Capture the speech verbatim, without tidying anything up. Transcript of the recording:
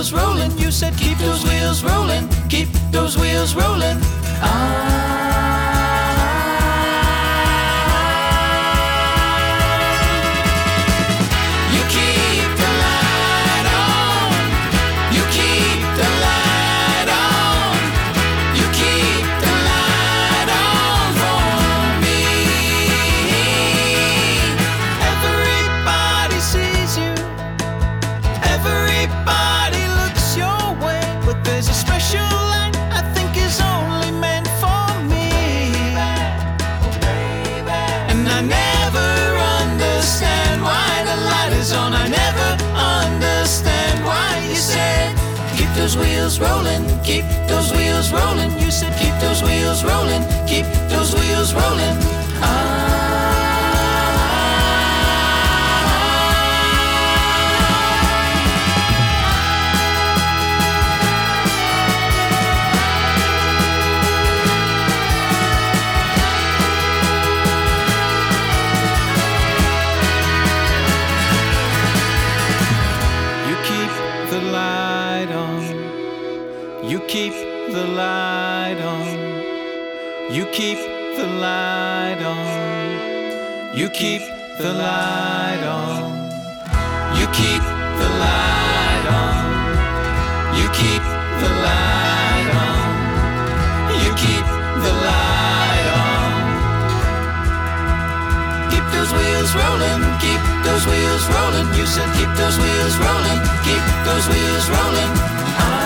wheels rolling. You said keep those wheels rolling, keep those wheels rolling. Ah. You keep the light on. You keep the light on. You keep the light on for me. Everybody sees you. Everybody looks your way, but there's a special light I think is only meant for me. And I never understand why the light is on. I never understand why you said keep those wheels rolling, keep those wheels rolling. You said keep those wheels rolling, keep those wheels rolling. Ah. The light on. You keep the light on. You keep the light on. You keep the light on. You keep the light on. You keep the light on. You keep the light on. Keep those wheels rolling, keep those wheels rolling. You said keep those wheels rolling, keep those wheels rolling. Ah.